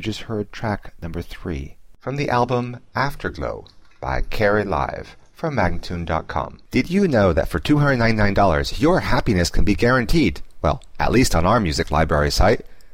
just heard track number 3 from the album Afterglow by Carrie Live from Magnatune.com. Did you know that for $299 your happiness can be guaranteed? Well, at least on our music library site.